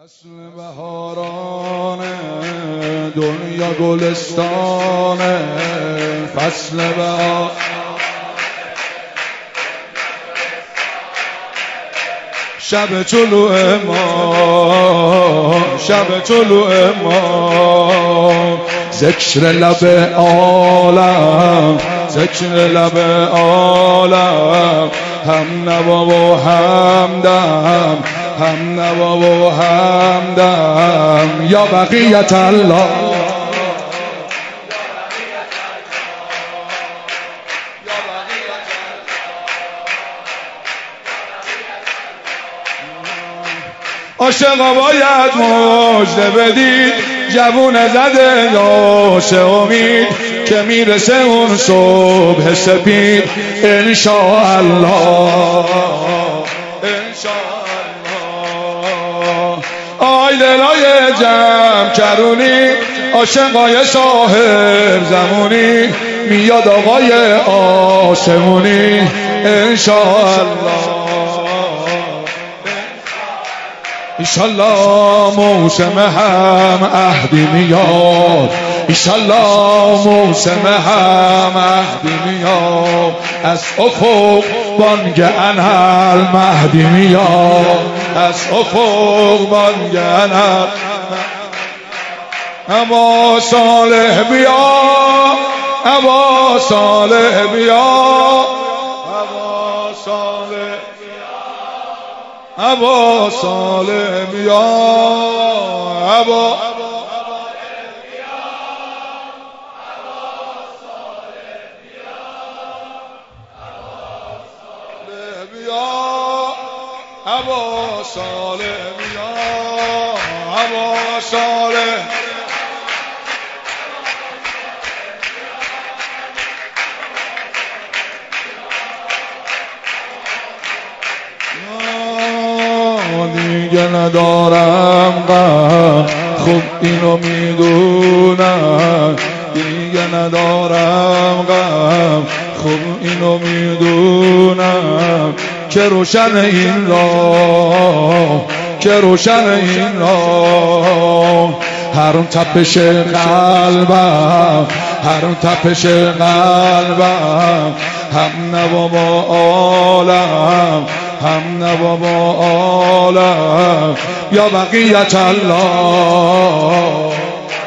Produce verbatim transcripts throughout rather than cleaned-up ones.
فصل بهارانه دنیا گلستانه، فصل بهار شب طلوع ما، شب طلوع ما، ذکر لب عالم، ذکر لب عالم، هم نوا و همدم، هم نوا و همدم، یا بقیت الله، عاشقا باید مژده بدید، جوون زده داشته امید که میرسه اون صبح سپید، انشاءالله انشاءالله. آی دلای جمع کرونی، عاشقای صاحب زمونی، میاد آقای آسمونی، انشاءالله ایشالله. موسم هم عهدی میاد، ایشالله موسم هم عهدی میاد، از افق بانگ انالمهدی میاد، از افق بانگ انال. ابا صالح بیا، ابا صالح بیا، ابا صالح، ابا صالح بیا، ابا ابا صالح بیا، ابا صالح. دیگه ندارم غم، خوب اینو میدونم، دیگه ندارم غم، خوب اینو میدونم، که روشن این راه، که روشن این راه. هر اون تپش قلبم، هر اون تپش قلبم، هم نوا با عالم، هم نوا با عالم، یا بقیت الله.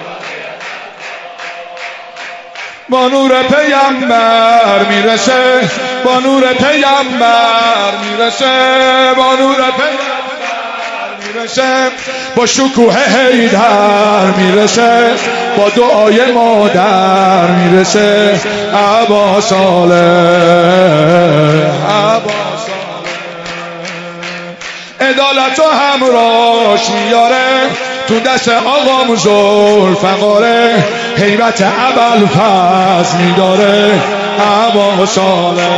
با نور پیامبر میرسه، با نور پیامبر میرسه، با نور پیامبر میرسه، با شکوه حیدر میرسه، با دعای مادر میرسه، ابا صالح، ابا عدالت و همراش میاره، تو دست آقام ذوالفقاره، هیبت ابوالفضل میداره، ابا صالح.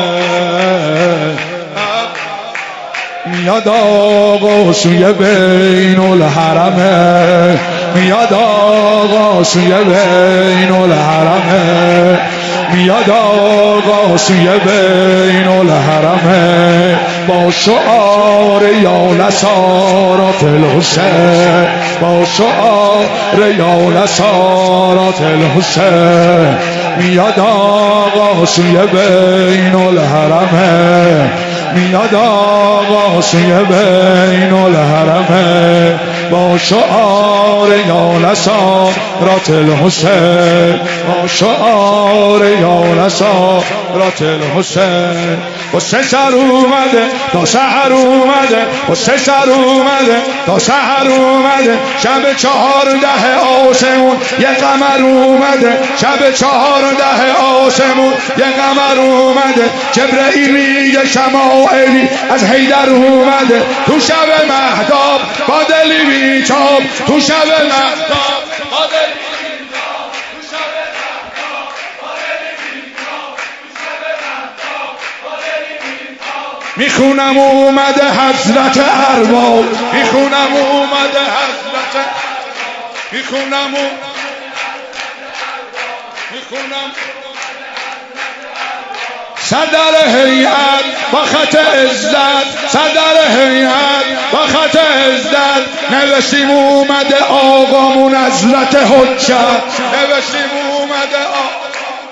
میاد آقا سوی بین الحرمه، میاد آقا سوی بین الحرمه، میاد آقا سوی بین الحرمه، با شعار یا نصارات الحسین، با شعار یا نصارات الحسین، میاد آقا سوی بین الحرمه، میاد آقا سوی بین الحرمه، با شعار یا نصارات الحسین، با شعار یا نصارات الحسین. و سه سر اومده تا سحر اومده، و سه سر اومده تا سحر اومده، شب چهارده آسمون یه قمر اومده، شب چهارده آسمون یه قمر اومده، جبرئیل میگه شمائلی از حیدر اومده، تو شب مهتاب با دلی بیتاب، تو شب مهتاب با دلی بیتاب، تو شب مهتاب با دلی بیتاب، تو شب مهتاب با دلی بیتاب. میخونم اومده حضرت ارباب، میخونم اومده حضرت، میخونم میخونم صدر هیئت با خط عزت، صدر هیئت با خط عزت نوشتیم اومده آقامون حضرت حجت، نوشتیم اومده آقا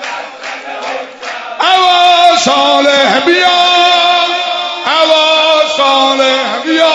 اوا صالح بیا، اوا صالح بیا،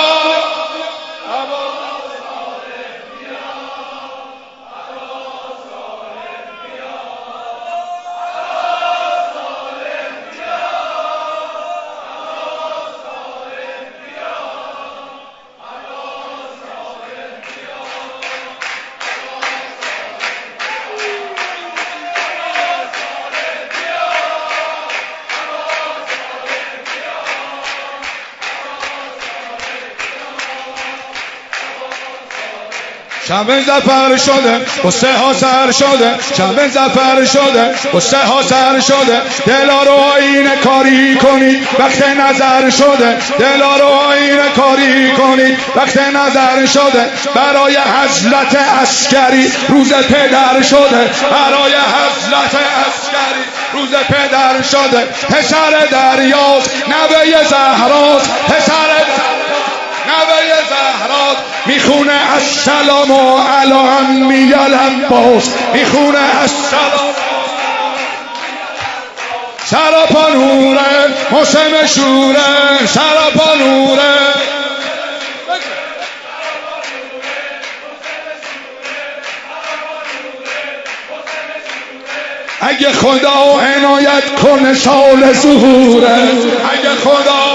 شب زفر شده قصه ها سر شده، شب زفر شده قصه ها سر شده، دلا رو آینه کاری کنید وقت نظر شده، دلا رو آینه کاری کنید وقت نظر شده، برای حضرت عسکری روز پدر شده، برای حضرت عسکری روز پدر شده، پسر دریاست نوه زهراست، پسر نوه زهراست میخونه السلام و علی عمی العباس، میخونه السلام سراپا نوره موسم شوره، سراپا نوره اگه خدا عنایت کنه سال ظهوره، اگه خدا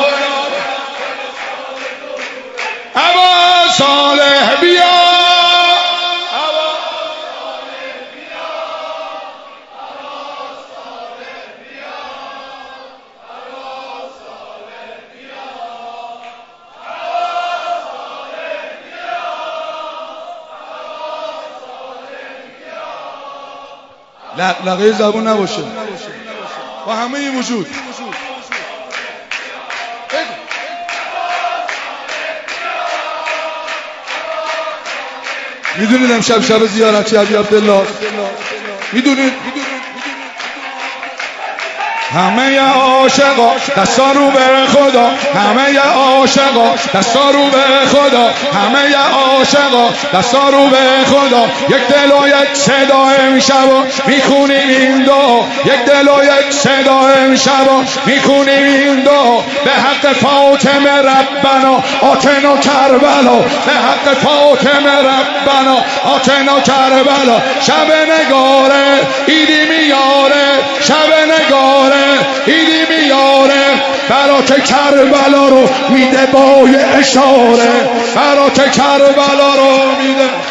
اوا صالح بیا، اوا صالح بیا، اوا صالح بیا، اوا صالح بیا، اوا صالح بیا، اوا صالح بیا. لغلقه زبون نباشه با همه وجود. میدونید امشب شب زیارتی ابی عبدالله، میدونید همه عاشقا دستا رو به خدا، همه عاشقا دستا رو به خدا، همه عاشقا دستا رو به خدا، یک دل و یک صدا امشب میخونیم این دعا، یک دل و یک صدا امشب میخونیم این دعا، به حق فاطمه ربنا آتنا کربلا، به حق فاطمه ربنا آتنا کربلا، شب نگاره ایدی میاره، شب نگاره ایدی میاره، برات کربلا رو میده با اشاره، برات کربلا رو میده